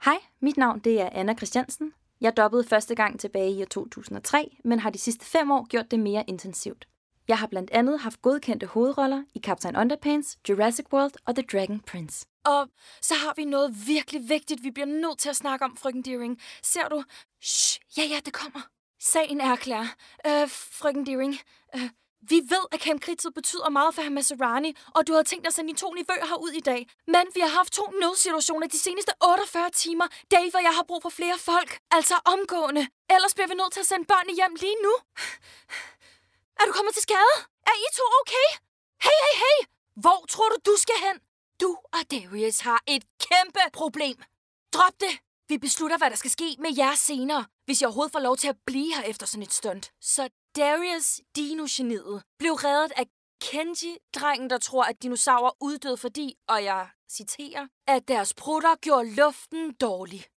Hej, mit navn det er Anna Christiansen. Jeg dobbede første gang tilbage i år 2003, men har de sidste 5 år gjort det mere intensivt. Jeg har blandt andet haft godkendte hovedroller i Captain Underpants, Jurassic World og The Dragon Prince. Og så har vi noget virkelig vigtigt, vi bliver nødt til at snakke om, frøken Deering. Ser du? Shh, ja, det kommer. Sagen er klar. Frøken Deering, vi ved, at Camp Kridtid betyder meget for Masrani, og du havde tænkt at sende de 2 nevøer herud i dag. Men vi har haft 2 nødsituationer de seneste 48 timer. Dave og jeg har brug for flere folk. Altså omgående. Ellers bliver vi nødt til at sende børnene hjem lige nu. Er du kommet til skade? Er I 2 okay? Hey! Hvor tror du skal hen? Du og Darius har et kæmpe problem. Drop det. Vi beslutter, hvad der skal ske med jer senere, hvis jeg overhovedet får lov til at blive her efter sådan et stunt. Så Darius, dino-geniet, blev reddet af Kenji, drengen, der tror, at dinosaurer uddøde fordi, og jeg citerer, at deres prutter gjorde luften dårlig.